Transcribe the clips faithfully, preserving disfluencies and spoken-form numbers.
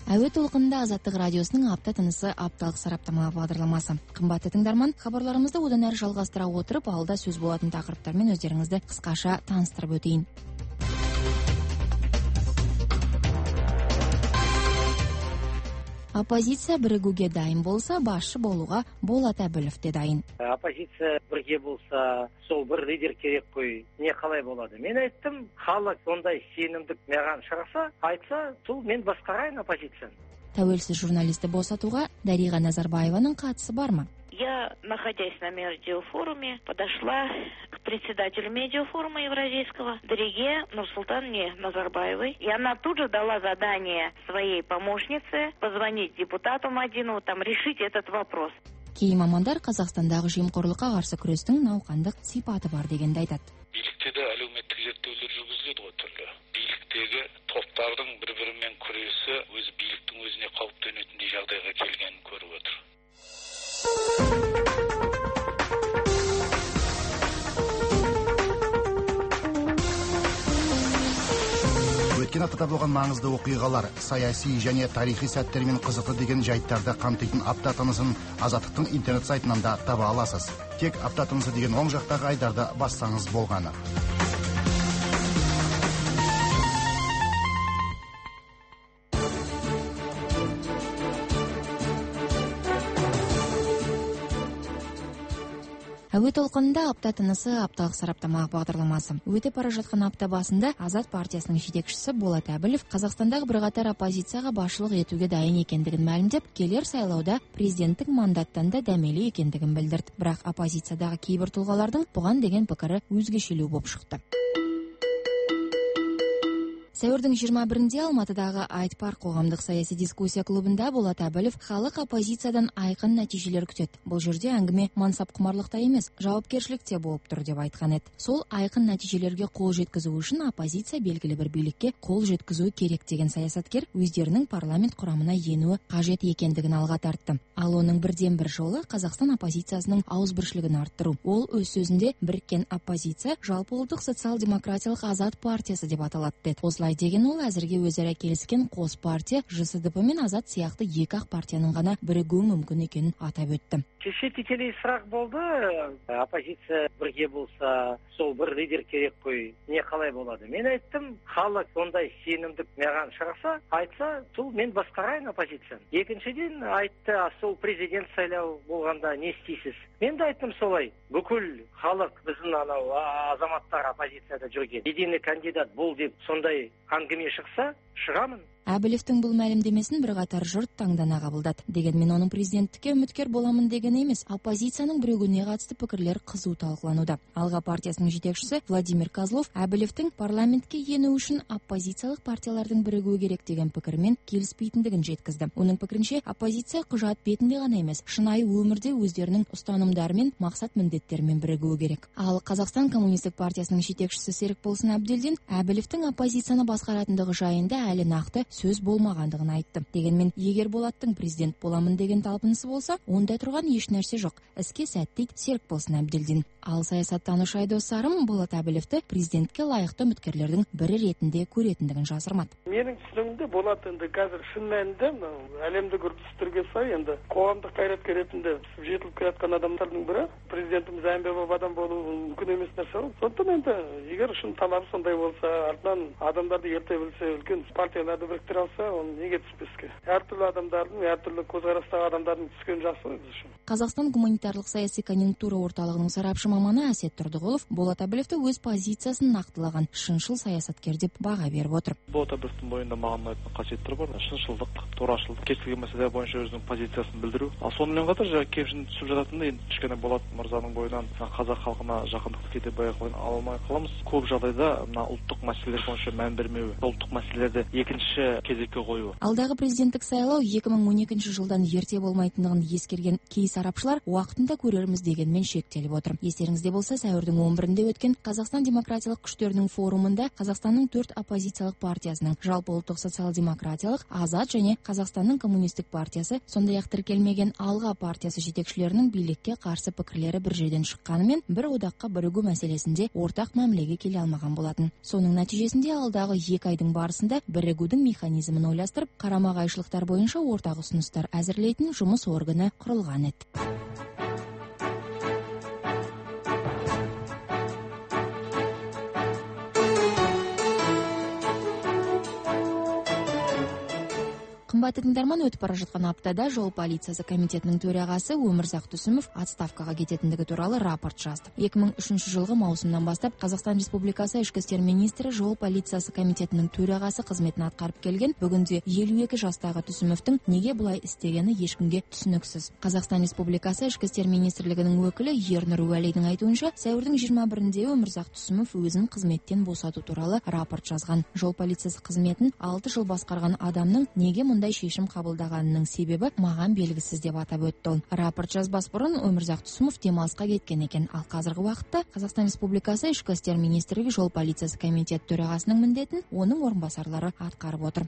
Әуе толқынында Азаттық радиосының апта тынысы апталық сараптама бағдарламасы. Қымбатты тыңдарман, хабарларымызды одан әрі жалғастыра отырып, алда сөз болатын тақырыптармен өздеріңізді қысқаша таныстырып өтейін. Оппозиция бірігуге дайын болса, басшы болуға Болат Әбілов те дайын. Оппозиция бірге болса, сол бір лидер керек қой, не қалай болады? Мен айттым, халық сондай сенімдік маған шығарса, айтса, сол мен басқарайын оппозицияны. Тәуелсіз журналисті босатуға Дариға Назарбаеваның қатысы бар ма? Я, находясь на медиафоруме, подошла к председателю медиафорума Евразийского, Дариге Нурсултановне Назарбаевой, и она тут же дала задание своей помощнице позвонить депутату Мадинову, там решить этот вопрос. Кей мамандар Қазақстандағы жемқорлыққа қарсы күрестің науқандық сипаты бар дегенді айтады. Билікте де әлеуметтік зерттеулер жүргізіледі ғой түрлі. Биліктегі топтардың бір-бірімен күресі өзі биліктің өзіне қауіп төнетіндей жағдайға келгенін көріп отыр. Өткен аптада болған маңызды оқиғалар, саяси және тарихи сәттермен қызықты деген жайттарды қамтитын апта тынысын Азаттықтың интернет сайтынан да таба аласыз. Тек апта тынысы деген оң жақтағы айдарды бассаңыз болғаны. Әуе толқынында апта тынысы апталық сараптама бағдарламасы. Өтіп бара жатқан апта басында Азат партиясының жетекшісі Болат Әбілов Қазақстандағы бірқатар оппозицияға басшылық етуге дайын екендігін мәлімдеп, келер сайлауда президенттік мандаттан да дәмелі екендігін білдірді. Бірақ оппозициядағы кейбір тұлғалардың бұған деген пікірі өзгешелеу болып шықты. Сәуірдің жиырма бірінде Алматыдағы Айтпар қоғамдық саяси дискуссия клубында Болат Әбілов халық оппозициядан айқын нәтижелер күтеді. Бұл жерде әңгіме мансап құмарлықта емес, жауапкершілікте болып тұр деп айтқан еді. Сол айқын нәтижелерге қол жеткізу үшін оппозиция белгілі бір билікке қол жеткізу керек деген саясаткер өздерінің парламент құрамына енуі қажет екендігін алға тартты. Ал оның бірден бір жолы Қазақстан оппозициясының ауызбіршілігін арттыру. Ол өз сөзінде біріккен оппозиция жалпыұлттық социал-демократиялық Азат партиясы деп аталады деді. Осылай деген ол әзірге өзара келіскен қос партия ЖСДП мен Азат сияқты екі ақ партияның ғана бірігуі мүмкін екенін атап өтті. Кеше тікелей сұрақ болды, оппозиция бірге болса, сол бір лидер керек қой, не қалай болады? Мен айттым, халық сондай сенімдік маған шығарса, айтса, сол мен басқарайын оппозицияны. Екіншіден айтты, сол президент сайлау болғанда не істейсіз? Мен де айттым солай, бүкіл халық біздің анау азаматтар оппозицияда жүрген единый кандидат бол деп сондай әңгіме шықса, шығамын. Әбілевтің бұл мәлімдемесін бірқатар жұрт таңдана қабылдады. Дегенмен оның президенттікке үміткер боламын деген емес, оппозицияның бірігуіне қатысты пікірлер қызу талқылануда. Алға партиясының жетекшісі Владимир Козлов Әбілевтің парламентке ену үшін оппозициялық партиялардың бірігуі керек деген пікірмен келіспейтіндігін жеткізді. Оның пікірінше, оппозиция құжат бетінде ғана емес, шынайы өмірде өздерінің ұстанымдарымен, мақсат міндеттермен бірігуі керек. Ал Қазақстан коммунистік партиясының жетекшісі Серікболсын Әбділдин Әбілевтің оппозицияны басқаратындығы жайында әлі нақты сөз болмағандығын айтты. Дегенмен, егер Болаттың президент боламын деген талпынысы болса, онда тұрған еш нәрсе жоқ. Іске сәт дейді Серікболсын Әбділдин. Ал саясаттанушы Айдос Сарым Болат Әбілевті президентке лайықты үміткерлердің бірі ретінде көретіндігін жасырмады. Менің түсінігімде Болат енді қазір шын мәнінде әлемдік үрдістерге сай енді қоғамдық қайраткер ретінде жетіліп келе жатқан адамдардың бірі. Президентіміз әмбебап адам болуы мүмкін емес нәрсе ғой. Сондықтан енді егер шын талабы сондай болса, артынан адамдарды ерте білсе, үлкен партияларды біріктіре алса, оны неге түспеске? Әртүрлі адамдардың, әртүрлі көзқарастағы адамдардың түскен жақсы ғой біз үшін. Қазақстан гуманитарлық саяси конъюнктура орталығының сарапшы маманы Әсет Тұрдығұлов Болат Әбілевті өз позициясын нақтылаған шыншыл саясаткер деп баға беріп отыр. Болат Әбілевтің бойында маған ұнайтын қасиеттер бар. Шыншылдық, турашылдық, кез келген мәселе бойынша өзінің позициясын білдіру. Ал сонымен қатар жаңа кемшін түсіп жататынды енді кішкене Болат мырзаның бойынан қазақ халқына жақындықты кете байқай алмай қаламыз. Көп жағдайда мына ұлттық мәселелер бойынша мән бермеуі, ұлттық мәселелерді екінші кезекке қоюы. Алдағы президенттік сайлау екі мың он екінші жылдан ерте болмайтындығын ескерген кей сарапшылар уақытында көрерміз дегенмен шектеліп отыр. Естеріңізде болса, сәуірдің он бірінде өткен Қазақстан демократиялық күштерінің форумында Қазақстанның төрт оппозициялық партиясының жалпы ұлттық социал-демократиялық Азат және Қазақстанның коммунистік партиясы, сондай-ақ тіркелмеген Алға партиясы жетекшілерінің билікке қарсы пікірлері бір жерден шыққанымен бір одаққа бірігу мәселесінде ортақ мәмілеге келе алмаған болатын. Соның нәтижесінде алдағы екі айдың барысында бірігудің механизмін ойластырып, қарама-қайшылықтар бойынша ортақ ұсыныстар әзірлейтін жұмыс органы құрылған еді. Қымбатты тыңдарман, өтіп бара жатқан аптада жол полициясы комитетінің төрағасы Өмірзақ Түсімов отставкаға кететіндігі туралы рапорт жазды. екі мың үшінші жылғы маусымнан бастап Қазақстан Республикасы ішкі істер министрі жол полициясы комитетінің төрағасы қызметін атқарып келген бүгінде елу екі жастағы Түсімовтың неге бұлай істегені ешкімге түсініксіз. Қазақстан Республикасы ішкі істер министрлігінің өкілі Ернұр Уәлидің айтуынша, сәуірдің жиырма бірінде Өмірзақ Түсімов өзін қызметтен босату туралы рапорт жазған. Жол полициясы қызметін алты жыл басқарған адамның неге мұндай шешім қабылдағанының себебі маған белгісіз деп атап өтті ол. Рапорт жазбас бұрын Өмірзақ Түсімов демалысқа кеткен екен, ал қазіргі уақытта Қазақстан Республикасы ішкі істер министрлігі жол полициясы комитет төрағасының міндетін оның орынбасарлары атқарып отыр.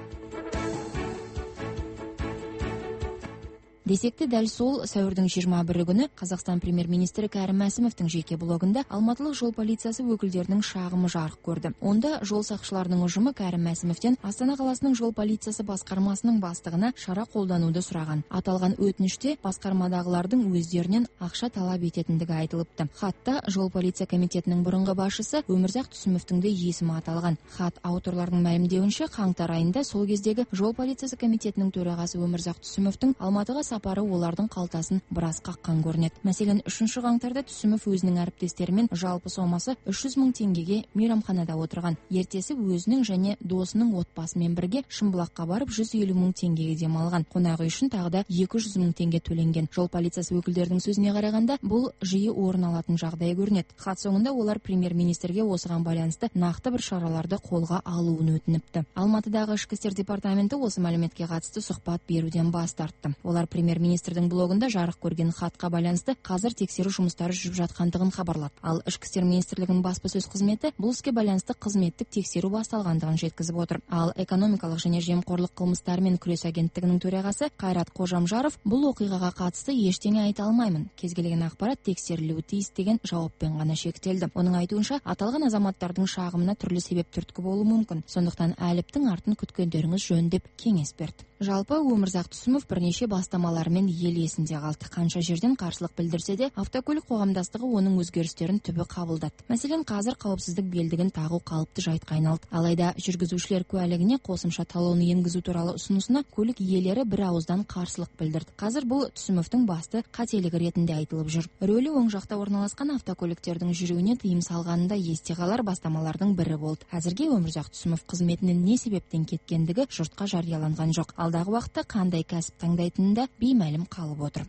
Десекте дәл сол сәуірдің жиырма бірі күні Қазақстан премьер-министрі Кәрім Мәсімовтің жеке блогында алматылық жол полициясы өкілдерінің шағымы жарық көрді. Онда жол сақшыларының ұжымы Кәрім Мәсімовтен Астана қаласының жол полициясы басқармасының бастығына шара қолдануды сұраған. Аталған өтініште басқармадағылардың өздерінен ақша талап ететіндігі айтылыпты. Хатта жол полиция комитетінің бұрынғы басшысы Өмірзақ Түсімовтің де есімі аталған. Хат авторларының мәлімдеуінше, қаңтар айында сол кездегі жол полициясы комитетінің төрағасы Өмірзақ Түсімовтің Алматыға сапары олардың қалтасын біраз қаққан көрінеді. Мәселен, үшінші қаңтарда Түсімов өзінің әріптестерімен жалпы сомасы үш жүз мың теңгеге мейрамханада отырған. Ертесі өзінің және досының отбасымен бірге Шымбұлаққа барып жүз елу мың теңгеге демалған. Қонақ үй үшін тағы да екі жүз мың теңге төленген. Жол полициясы өкілдерінің сөзіне қарағанда, бұл жиі орын алатын жағдай көрінеді. Хат соңында олар премьер-министрге осыған байланысты нақты бір шараларды қолға алуын өтініпті. Алматыдағы ішкі істер департаменті осы мәліметке қатысты сұхбат беруден бас тартты. Олар премьер-министрдің блогында жарық көрген хатқа байланысты қазір тексеру жұмыстары жүріп жатқандығын хабарлады. Ал ішкі істер министрлігінің баспасөз қызметі бұл іске байланысты қызметтік тексеру басталғандығын жеткізіп отыр. Ал экономикалық және жемқорлық қылмыстарымен күрес агенттігінің төрағасы Қайрат Қожамжаров бұл оқиғаға қатысты ештеңе айта алмаймын. Кез келген ақпарат тексерілуі тиіс деген жауаппен ғана шектелді. Оның айтуынша, аталған азаматтардың шағымына түрлі себеп түрткі болуы мүмкін. Сондықтан әліптің артын күткендеріңіз жөн деп кеңес берді. Жалпы Өмірзақ Түсімов бірнеше бастамаларымен ел есінде қалды. Қанша жерден қарсылық білдірсе де, автокөлік қоғамдастығы оның өзгерістерін түбі қабылдады. Мәселен, қазір қауіпсіздік белдігін тағу қалыпты жайтқа айналды. Алайда жүргізушілер куәлігіне қосымша талон енгізу туралы ұсынысына көлік иелері бір ауыздан қарсылық білдірді. Қазір бұл Түсімовтің басты қателігі ретінде айтылып жүр. Рөлі оң жақта орналасқан автокөліктердің жүруіне тыйым салғанында есте қалар бастамалардың бірі болды. Әзірге Өмірзақ Түсімов қызметінен не себептен кеткендігі жұртқа жарияланған жоқ. Алдағы уақытта қандай кәсіп таңдайтынында беймәлім қалып отыр.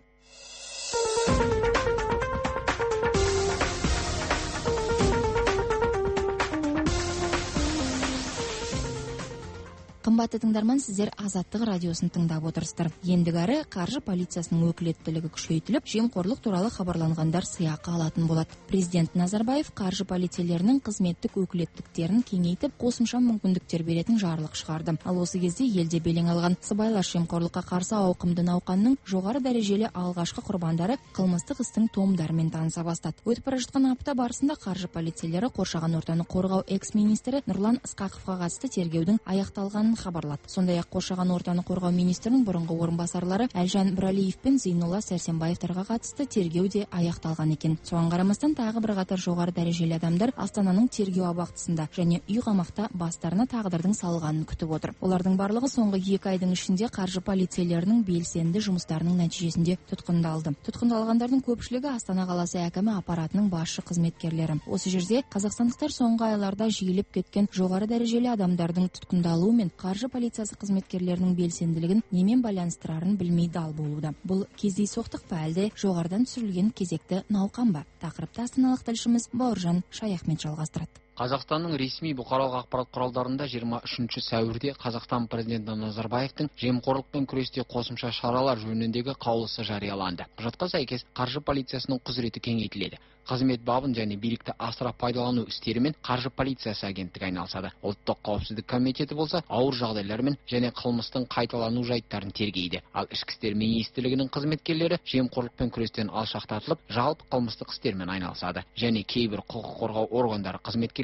Қымбатты тыңдарман, сіздер Азаттық радиосын тыңдап отырсыздар. Ендігәрі қаржы полициясының өкілеттілігі күшейтіліп, жемқорлық туралы хабарланғандар сыйақы алатын болады. Президент Назарбаев қаржы полицейлерінің қызметтік өкілеттіктерін кеңейтіп, қосымша мүмкіндіктер беретін жарлық шығарды. Ал осы кезде елде белең алған сыбайлас жемқорлыққа қарсы ауқымды науқанның жоғары дәрежелі алғашқы құрбандары қылмыстық істің томдарымен таныса бастады. Өтіп бара жатқан апта барысында қаржы полицейлері қоршаған ортаны қорғау экс-министрі Нұрлан Ысқақовқа қатысты тергеудің аяқталғанын хабарлады. Сондай-ақ қоршаған ортаны қорғау министрінің бұрынғы орынбасарлары Әлжан Бірәлиев пен Зейнолла Сәрсенбаевтарға қатысты тергеу де аяқталған екен. Соған қарамастан тағы бір қатар жоғары дәрежелі адамдар Астананың тергеу абақтысында және үй қамақта бастарына тағдырдың салғанын күтіп отыр. Олардың барлығы соңғы екі айдың ішінде қаржы полицейлерінің белсенді жұмыстарының нәтижесінде тұтқындалды. Тұтқындалғандардың көпшілігі Астана қаласы әкімі аппаратының басшы қызметкерлері. Осы жерде қазақстандықтар соңғы айларда жиілеп кеткен жоғары дәрежелі адамдардың тұтқындалуы мен қаржы полициясы қызметкерлерінің белсенділігін немен байланыстырарын білмей дал болуда. Бұл кездейсоқтық па әлде жоғарыдан түсірілген кезекті науқан ба? Тақырыпты астаналық тілшіміз Бауыржан Шаяхмет жалғастырады. Қазақстанның ресми бұқаралық ақпарат құралдарында жиырма үшінші сәуірде Қазақстан президенті Назарбаевтың жемқорлықпен күресте қосымша шаралар жөніндегі қаулысы жарияланды. Құжатқа сәйкес қаржы полициясының құзыреті кеңейтіледі. Қызмет бабын және билікті асыра пайдалану істерімен қаржы полициясы агенттігі айналысады. Ұлттық қауіпсіздік комитеті болса ауыр жағдайлармен және қылмыстың қайталану жайттарын тергейді. Ал ішкі істер министрлігінің қызметкерлері жемқорлықпен күрестен алшақтатылып, жалпы қылмыстық істермен айналысады және кейбір құқық қорғау органдары қызметкерлері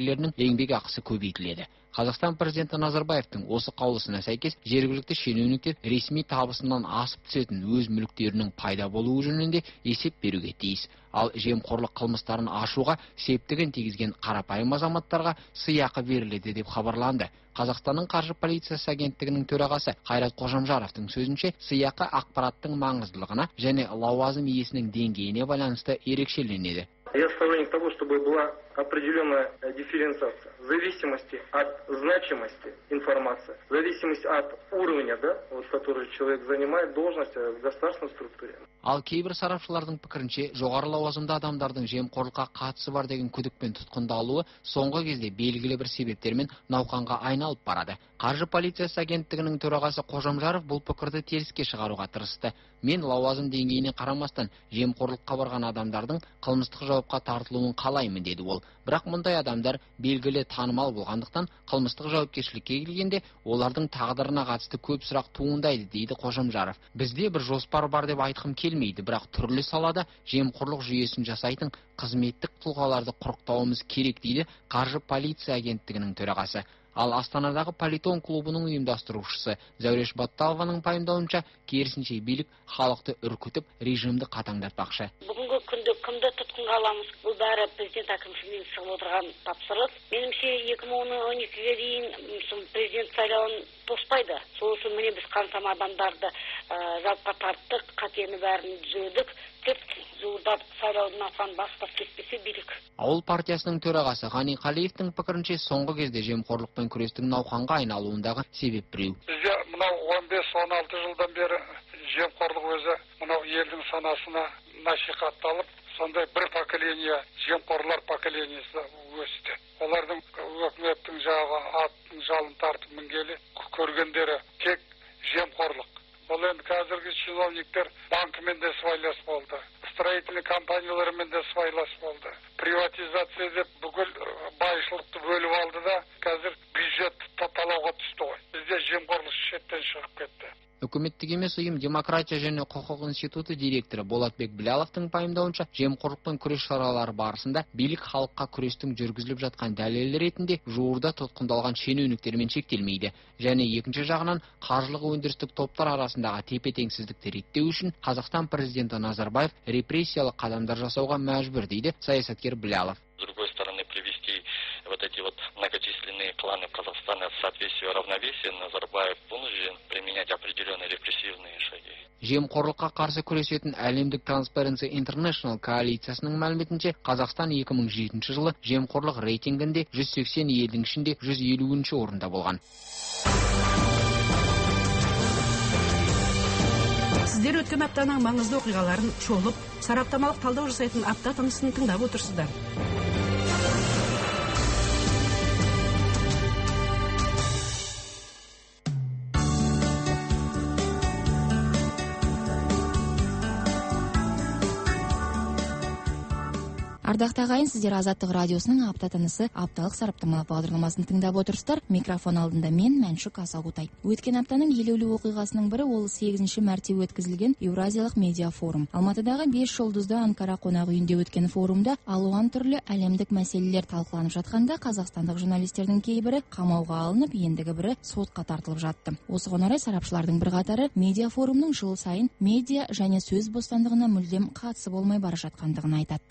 қызметкерлерінің еңбек ақысы көбейтіледі. Қазақстан президенті Назарбаевтың осы қаулысына сәйкес жергілікті шенеуніктер ресми табысынан асып түсетін өз мүліктерінің пайда болуы жөнінде есеп беруге тиіс. Ал жемқорлық қылмыстарын ашуға септігін тигізген қарапайым азаматтарға сыйақы беріледі деп хабарланды. Қазақстанның қаржы полициясы агенттігінің төрағасы Қайрат Қожамжаровтың сөзінше, сыйақы ақпараттың маңыздылығына және лауазым иесінің деңгейіне байланысты ерекшеленеді. Я сторонник того, чтобы была определенная дифференциация в зависимости от значимости информации, в зависимости от уровня, да, вот, который человек занимает должность в государственной структуре. Ал кейбір сарапшылардың пікірінше, жоғары лауазымды адамдардың жемқорлыққа қатысы бар деген күдікпен тұтқындалуы соңғы кезде белгілі бір себептермен науқанға айналып барады. Қаржы полициясы агенттігінің төрағасы Қожамжаров бұл пікірді теріске шығаруға тырысты. Мен лауазым деңгейіне қарамастан жемқорлыққа барған адамдардың қылмыстық жауапқа тартылуын қалаймын деді ол. Бірақ мұндай адамдар белгілі танымал болғандықтан қылмыстық жауапкершілікке келгенде олардың тағдырына қатысты көп сұрақ туындайды дейді Қожамжаров. Бізде бір жоспар бар деп айтқым келмейді, бірақ түрлі салада жемқорлық жүйесін жасайтын қызметтік тұлғаларды құрықтауымыз керек дейді қаржы полиция агенттігінің төрағасы. Ал Астанадағы Политон клубының ұйымдастырушысы Зәуреш Батталованың пайымдауынша, керісінше билік халықты үркітіп, режимді қатаңдатпақшы. Бүгінгі күнде кімді тұтқынға аламыз? Бұл бәрі президент әкімшілігінен шығып отырған тапсырыс. Меніңше екі мың он екіге дейін президент сайлауын тоспайды. Сол үшін міне біз қаншама адамдарды жауапқа тарттық, қатені бәрін түзедік. Тек жуырда сайлаудан асан бастап кетпесе билік. Ауыл партиясының төрағасы Ғани Қалиевтің пікірінше, соңғы кезде жемқорлықпен күрестің науқанға айналуындағы себеп біреу. Бізде мынау он бес он алты жылдан бері жемқорлық өзі мынау елдің санасына насихатталып, сондай бір поколение жемқорлар поколениясы өсті. Олардың өкіметтің жағы аттың жалын тартып мінгелі көргендері тек жемқорлық. Бұл енді қазіргі чиновниктер банкімен де сыбайлас болды, строительный компаниялармен де сыбайлас болды. Приватизация деп бүкіл байшылықты бөліп алды да, қазір бюджет талауға түсті ғой. Бізде жемқорлық шеттен шығып кетті. Үкіметтік емес ұйым Демократия және құқық институты директоры Болатбек Біляловтың пайымдауынша, жемқорлықпен күрес шаралары барысында билік халыққа күрестің жүргізіліп жатқан дәлелі ретінде жуырда тұтқындалған шенеуніктермен шектелмейді. Және екінші жағынан, қаржылық өндірістік топтар арасындағы тепе-теңсіздікті реттеу үшін Қазақстан президенті Назарбаев репрессиялық қадамдар жасауға мәжбүр дейді саясаткер Білялов. С другой стороны, привести вот эти вот многочисленные кланы в Казахстане в соответствии равновесия, Назарбаев вынужден применять определенные репрессивные шаги. Жемқорлыққа қарсы күресетін әлемдік Transparency International коалициясының мәліметінше, Қазақстан екі мың жетінші жылы жемқорлық рейтингінде жүз сексен елдің ішінде жүз елуінші орында болған. Сіздер өткен аптаның маңызды оқиғаларын шолып, сараптамалық талдау жасайтын апта тынысын тыңдап отырсыздар. Ардақты ағайын, сіздер Азаттық радиосының апта тынысы апталық сараптамалық бағдарламасын тыңдап отырсыздар. Микрофон алдында мен Мәншүк Асаутай. Өткен аптаның елеулі оқиғасының бірі ол сегізінші мәрте өткізілген Еуразиялық медиа форум. Алматыдағы бес жұлдызды Анкара қонақ үйінде өткен форумда алуан түрлі әлемдік мәселелер талқыланып жатқанда, қазақстандық журналистердің кейбірі қамауға алынып, ендігі бірі сотқа тартылып жатты. Осыған орай сарапшылардың бірқатары медиа форумның жыл сайын медиа және сөз бостандығына мүлдем қатысы болмай бара жатқандығын айтады.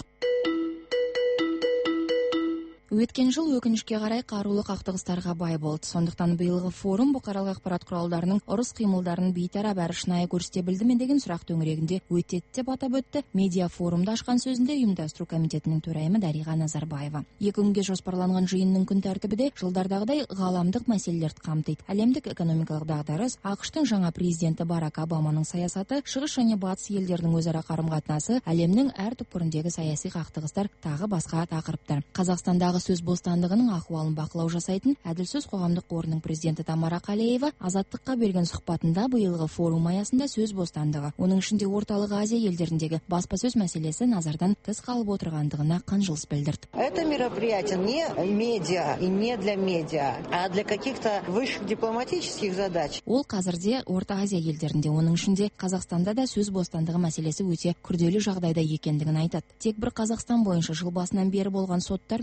Өткен жыл өкінішке қарай қарулы қақтығыстарға бай болды. Сондықтан биылғы форум бұқаралық ақпарат құралдарының ұрыс қимылдарын бейтарап әрі шынайы көрсете білді ме деген сұрақ төңірегінде өтеді деп атап өтті медиа форумда ашқан сөзінде ұйымдастыру комитетінің төрайымы Дариға Назарбаева. Екі күнге жоспарланған жиынның күн тәртібі де жылдардағыдай ғаламдық мәселелерді қамтиды. Әлемдік экономикалық дағдарыс, ақш-тың жаңа президенті Барак Обаманың саясаты, шығыс және батыс елдерінің өзара қарым-қатынасы, әлемнің әр түкпіріндегі саяси қақтығыстар, тағы басқа тақырыптар. Қазақстандағы сөз бостандығының ахуалын бақылау жасайтын Әділсөз қоғамдық қорының президенті Тамара Қалеева Азаттыққа берген сұхбатында биылғы форум аясында сөз бостандығы, оның ішінде Орталық Азия елдеріндегі баспасөз мәселесі назардан тыс қалып отырғандығына қынжылыс білдірді. Это мероприятие не медиа и не для медиа, а для каких-то высших дипломатических задач. Ол қазірде Орта Азия елдерінде, оның ішінде Қазақстанда да сөз бостандығы мәселесі өте күрделі жағдайда екендігін айтады. Тек бір Қазақстан бойынша жыл басынан бері болған соттар мен журналистер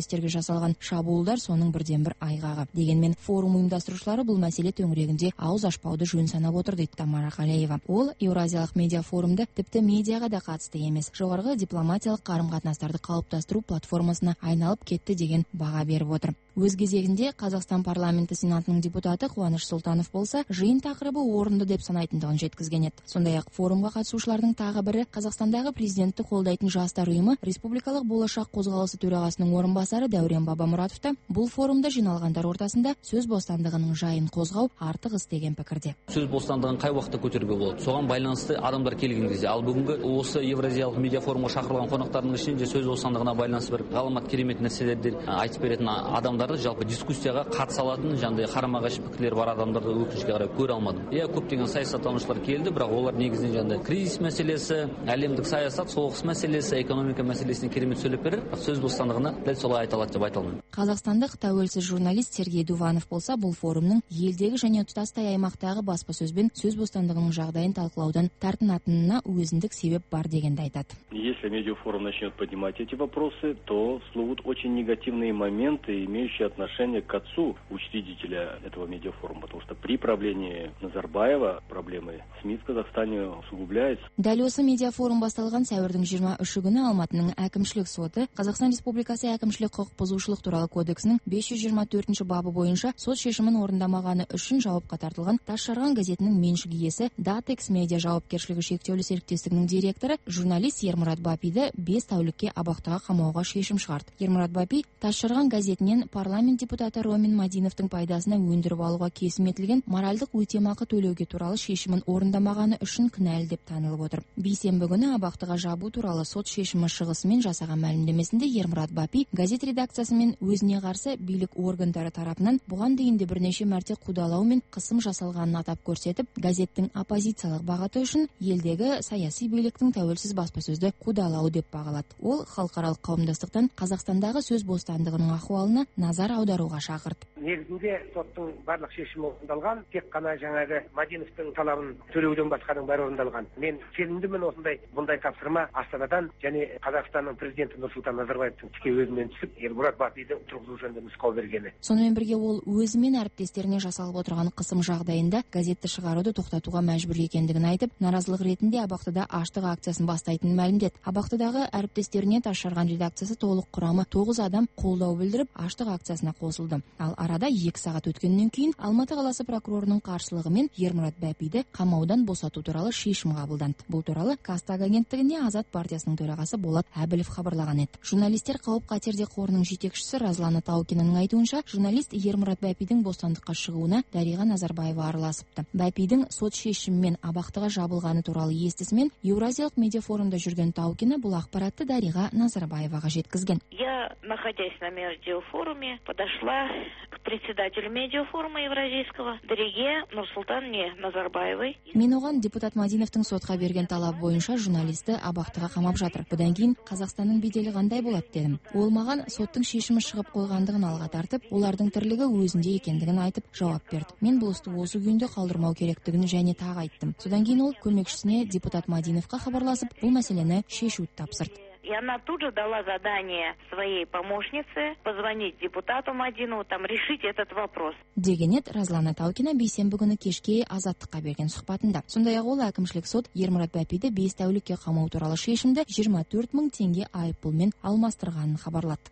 журналистерге жасалган шабуылдар сонун бирден бир айгагы. Дегенмен форум уюмдаштыруучулары бул маселе төңүрөгүндө ауыз ачпауду жөн санап отур дейт Тамара Калеева. Ол Евразиялык медиа форумда типти медиага да катысты эмес, жогорку дипломатиялык карым-катнаштарды калыптастыруу платформасына айналып кетти деген бага берип отур. Өз кезегинде Казакстан парламенти сенатынын депутаты Кубаныч Султанов болсо, жыйын такырыбы орунду деп санайтындыгын жеткизген эт. Сондай-ак форумга катышуучулардын тагы бири Казакстандагы президентти колдойтун жаштар уюму Республикалык Болошак козголосу төрагасынын орун басары Даурен Бабамуратов да бул форумда жиналгандар ортасында сөз бостандыгынын жайын козгоо артык эс деген пикирде. Сөз бостандыгын кай убакта көтөрүүгө болот? Соган байланыштуу адамдар келген кезде, ал бүгүнкү осы Евразиялык медиа форумга чакырылган коноктордун ичинде сөз бостандыгына байланыштуу бир галамат керемет нерселерди айтып беретін адамдарды жалпы дискуссияга катыша алатын, жандай карама-каршы пикирлери бар адамдарды өкүнүчкө карай көрө алмадым. Иә, көптөгөн саясаттануучулар келди, бирок олар негизинен жандай кризис маселеси, әлемдик саясат, согуш маселеси, экономика маселесин керемет сөйлөп берер. Сөз бостандыгына дәл солай айта алат деп айта алмайм. Казакстандык тәуелсиз журналист Сергей Дуванов болсо, бул форумдун элдеги жана тутастай аймактагы баспа сөз бен сөз бостандыгынын жагдайын талкуулаудан тартынатынына өзүндүк себеп бар дегенди айтат. Если медиафорум начнет поднимать эти вопросы, то всплывут очень негативные моменты, имеющие отношение к отцу учредителя этого медиафорума, потому что при правлении Назарбаева проблемы СМИ в Казахстане усугубляются. Дәл осы медиафорум басталган сәуірдің жыйырма үші күнү Алматының әкимшилик соты Казакстан Республикасы әкимшилик кукук бузуушулук тууралуу кодексинин беш жүз жыйырма төртүнчү бабы боюнча сот чечимин орундамаганы үчүн жауапка тартылган Таш Шарган газетинин меншик ээси Datex Media жоопкерчилиги шектүүлүү сериктестигинин директору журналист Ермурат Бапиди беш тәулүккө абактага камоого чечим чыгарды. Ермурат Бапи Таш Шарган газетинен парламент депутаты Ромин Мадиновдун пайдасына өндүрүп алууга кесим этилген моралдык өтемакы төлөөгө тууралуу чечимин орундамаганы үчүн күнәлүү деп танылып отур. Бейсенбі күнү абактыга жабуу тууралуу сот чечими чыгышы менен жасаган маалимдемесинде Ермурат Бапи газет редакциясы менен өзүнө каршы бийлик органдары тарапынан буган дейин бир нече марте кудалоо менен кысым жасалганын атап көрсөтүп, газеттин оппозициялык багыты үчүн элдеги саясий бийликтин тәуелсиз баспа сөздү кудалоо деп багалат. Ол халыкаралык коомдоштуктан Казакстандагы сөз бостандыгынын ахуалына назар аударууга чакырды. Негизинде соттун барлык чечими орундалган, тек гана жаңагы Мадиновдун талабын төлөөдөн башканын баары орундалган. Мен сенімдімін осындай бұндай тапсырма Астанадан және Қазақстанның президенті Нұрсұлтан Назарбаевтың тіке өзінен түсіп, Ермурат Бапиді тұрғызу жөнінде нұсқау бергені. Сонымен бірге ол өзі мен әріптестеріне жасалып отырған қысым жағдайында газетті шығаруды тоқтатуға мәжбүр екендігін айтып, наразылық ретінде абақтыда аштық акциясын бастайтынын мәлімдеді. Абақтыдағы әріптестеріне Таш Шарган редакциясы толық құрамы тоғыз адам қолдау білдіріп, аштық акциясына қосылды. Ал арада екі сағат өткеннен кейін Алматы қаласы прокурорының қарсылығымен Ермурат Бапиді қамаудан босату туралы шешім кабылданды. Бул тууралуу Кастаг агенттигине Азат партиясынын төрагасы Болот Абилев кабарлаган эт. Журналисттер кауп катерде корунун жетекчиси Разлана Таукинанын айтуунча, журналист Ермурат Бапидин бостандыкка чыгууна Дарига Назарбаева араласыпты. Бапидин сот чечими менен абактыга жабылганы тууралуу эстесимен Евразиялык медиа форумда жүргөн Таукина бул акпаратты Дарига Назарбаевага жеткизген. Я, находясь на медиафоруме, подошла к председателю медиафорума Евразийского Дариге Нурсултановне Назарбаевой. Мен оган депутат Мадиновдун сотко берген талап боюнча журналистти абактыга камап жатыр. Будан кийин Казакстандын бедели кандай болот дедим. Ол маган соттун чечими чыгып койгандыгын алга тартып, улардын тирлиги өзүндө экендигин айтып жооп берди. Мен бул істи осы күйүндө калдырмау керектигин және так айттым. Содан кийин ол көмөкчүсүнө депутат Мадиновго кабарласып, бул маселени чечүүнү тапшырды. И она тут же дала задание своей помощнице позвонить депутату Мадинову, там решить этот вопрос. Дегенет Разлана Таукина бейсенбі күнү кешке Азаттыкка берген сухбатында. Сондай-ак ол әкимшилик сот Ермурат Бапиди беш тәулүккө камоо тууралуу чечимди жыйырма төрт миң теңге айыппул менен алмастырганын кабарлады.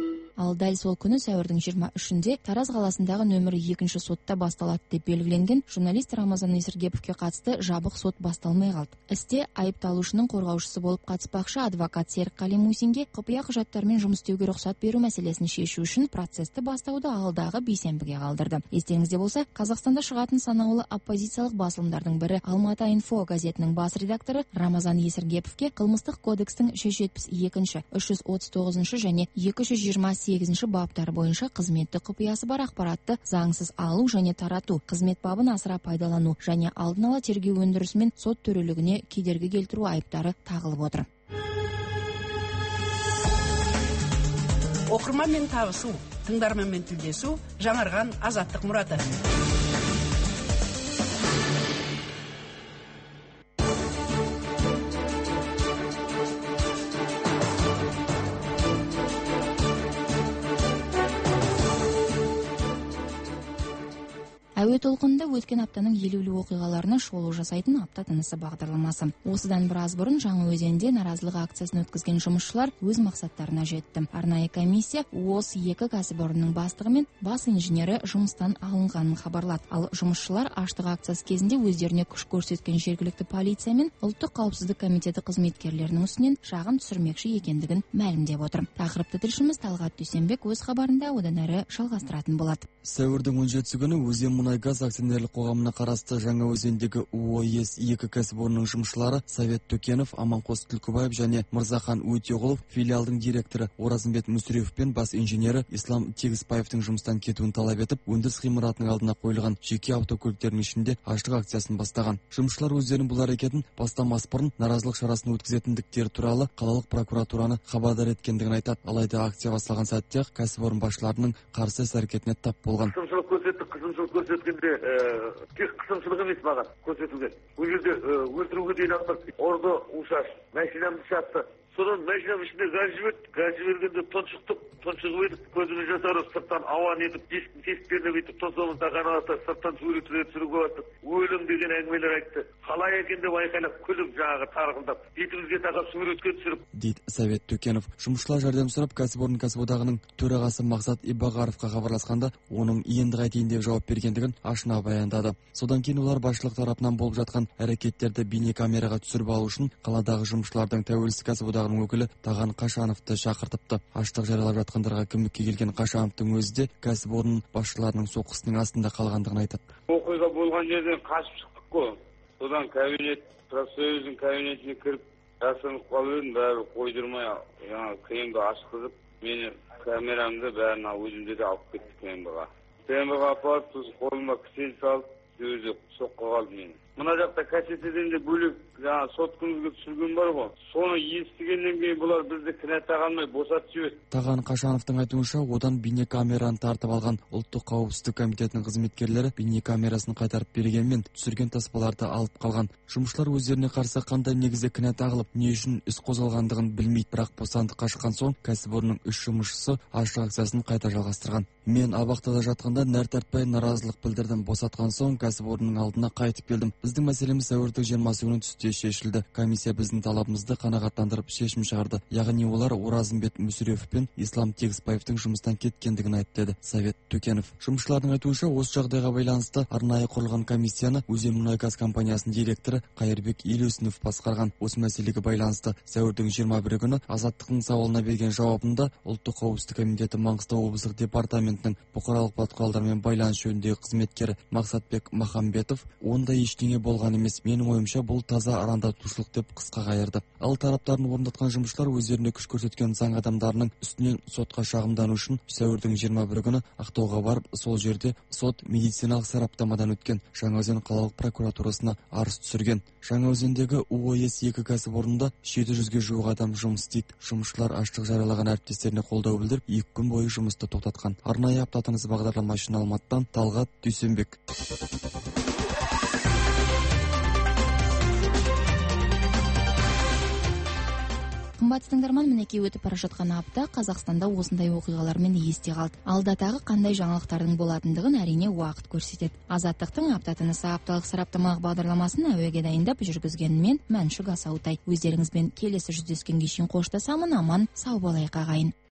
Ал дәл сол күнү сәуірдің жыйырма үшүндө Тараз каласындагы нөмірі экинчи сотта басталат деп белгиленген журналист Рамазан Эсиргеповке катысты жабык сот басталмай калды. Исте айыпталуучунун коргоочусу болуп катышпакчы адвокат Серик Кали Мусинге копуя кужаттар менен жумуш істөөгө уруксат берүү маселесин чечүү үчүн процессти баштауду алдагы бейсенбиге калдырды. Эстериңизде болсо, Казакстанда чыгатын санаулуу оппозициялык басылымдардын бири Алматы Инфо газетинин бас редактору Рамазан Эсиргеповке кылмыстык кодекстин жүз жетимиш экинчи, үч жүз отуз тогузунчу және эки жүз жыйырма сегизинчи баптары боюнча кызметтик купуясы бар акпаратты заңсыз алуу және таратуу, кызмет бабын асыра пайдалануу және алдын ала тергөө өндүрүшү менен сот төрөлүгүнө кедерги келтирүү айыптары тагылып отур. Окурман менен табышуу, тыңдарман менен тилдешүү, жаңарган Азаттык мураты. әуе толқынында өткен аптаның елеулі оқиғаларына шолу жасайтын апта тынысы бағдарламасы. Осыдан біраз бұрын Жаңаөзенде наразылық акциясын өткізген жұмысшылар өз мақсаттарына жетті. Арнайы комиссия ООС екі кәсіпорнының бастығы мен бас инженері жұмыстан алынғанын хабарлады. Ал жұмысшылар аштық акциясы кезінде өздеріне күш көрсеткен жергілікті полиция мен ұлттық қауіпсіздік комитеті қызметкерлерінің үстінен шағым түсірмекші екендігін мәлімдеп отыр. Тақырыпты тілшіміз Талғат Дүйсенбек өз хабарында одан әрі жалғастыратын болады. Сәуірдің он жетісі күні Өзенмұнайгаз акционерлік қоғамына қарасты Жаңаөзендегі ООС екі кәсіпорнының жұмысшылары Совет Төкенов, Аманқос Түлкібаев және Мырзахан Өтеғұлов, филиалдың директоры Оразымбет Мүсірев пен бас инженері Ислам Тегісбаевтың жұмыстан кетуін талап етіп, өндіріс ғимаратының алдына қойылған жеке автокөліктердің ішінде аштық акциясын бастаған. Жұмысшылар өздерінің бұл әрекетін бастамас бұрын наразылық шарасын өткізетіндіктері туралы қалалық прокуратураны хабардар еткендігін айтады. Алайда акция басталған сәтте-ақ кәсіпорын басшыларының қарсы іс-әрекетіне тап болған. Қысымшылық көрсеттік, қысымшылық көрсеткенде тек қысымшылық емес маған көрсетілген. Бұл жерде өлтіруге дейін алып орды ушаш, машинамды шатты. Содан машинам ішінде газ жіберді, газ жібергенде тұншықтық, тұншығып едік, көзіміз жасарып, сырттан ауаны етіп, дисктің тесіктеріне бүйтіп, тосауымыз тақаны атып, сырттан суретіне түсіруге бастық. Өлім деген әңгімелер айтты. Қалай екен деп айқайлап, күліп жағы тарғылдап, бетімізге тақап суретке түсіріп. Дейді Совет Төкенов. Жұмысшылар жәрдем сұрап, кәсіпорын кәсіподағының төрағасы Мақсат Ибағаровқа хабарласқанда, оның енді қайтейін деп жауап бергендігін ашына баяндады. Содан кейін олар басшылық тарапынан болып жатқан әрекеттерді бейнекамераға түсіріп алу үшін қаладағы жұмысшылардың тәуелсіз кәсіподағының өкілі Таған Қашановты шақыртыпты. Аштық жариялап жатқандарға көмекке келген Қашановтың өзі де кәсіпорын басшыларының соққысының астында қалғандығын айтады. Оқиға болған жерден қашып шықтық қой. Содан кабинет, профсоюздің кабинетіне кіріп, жасырынып қалып едім, бәрі қойдырмай, жаңағы КМБ ашқызып, мені камерамды бәрін өзімде де алып кетті КМБ-ға. КМБ-ға апарып, сосын қолыма кісен салып, өзі соққа қалды мені. Мына жақта кассетеден де бөлек жаңағы сот күнізге түсірген бар ғой. Соны естігеннен кейін бұлар бізді кінә тағалмай босатып жіберді. Таған Қашановтың айтуынша, одан бейнекамераны тартып алған ұлттық қауіпсіздік комитетінің қызметкерлері бейнекамерасын қайтарып бергенмен түсірген таспаларды алып қалған. Жұмысшылар өздеріне қарсы қандай негізде кінә тағылып, не үшін іс қозғалғандығын білмейді, бірақ бостандыққа шыққан соң кәсіпорынның үш жұмысшысы аштық акциясын қайта жалғастырған. Мен абақтыда жатқанда нәр тартпай наразылық білдірдім. Босатқан соң кәсіпорынның алдына қайтып келдім. Біздің мәселеміз сәуірдің жиырмасы күні түсте шешілді. Комиссия біздің талабымызды қанағаттандырып шешім шығарды. Яғни олар Оразымбет Мүсірев пен Ислам Тегісбаевтың жұмыстан кеткендігін айтты деді Совет Төкенов. Жұмысшылардың айтуынша, осы жағдайға байланысты арнайы құрылған комиссияны Өзенмұнайгаз компаниясының директоры Қайырбек Елеусінов басқарған. Осы мәселеге байланысты сәуірдің жиырма бірі күні Азаттықтың сауалына берген жауабында ұлттық қауіпсіздік комитеті Маңғыстау облыстық департаментінің бұқаралық ақпарат құралдарымен байланыс жөніндегі қызметкері Мақсатбек Махамбетов ондай ештеңе болған емес, менің ойымша бұл таза арандатушылық деп қысқа қайырды. Ал тараптарын орындатқан жұмысшылар өздеріне күш көрсеткен заң адамдарының үстінен сотқа шағымдану үшін сәуірдің жиырма бірі күні Ақтауға барып, сол жерде сот медициналық сараптамадан өткен Жаңаөзен қалалық прокуратурасына арыз түсірген. Жаңаөзендегі ООС екі кәсіпорнында жеті жүзге жуық адам жұмыс істейді. Жұмысшылар аштық жариялаған әріптестеріне қолдау білдіріп, екі күн бойы жұмысты тоқтатқан. Арнайы апта тынысы бағдарламасы үшін Алматыдан Талғат Дүйсенбек. Қымбатты тыңдарман, мінекей өтіп бара жатқан апта Қазақстанда осындай оқиғалармен есте қалды. Алдағы қандай жаңалықтардың болатындығын әрине уақыт көрсетеді. Азаттықтың апта тынысы апталық сараптамалық бағдарламасын әуеге дайындап жүргізген мен Мәншүк Асаутай. Өздеріңізбен келесі жүздескенге шейін қоштасамын. Аман сау болайық ағайын.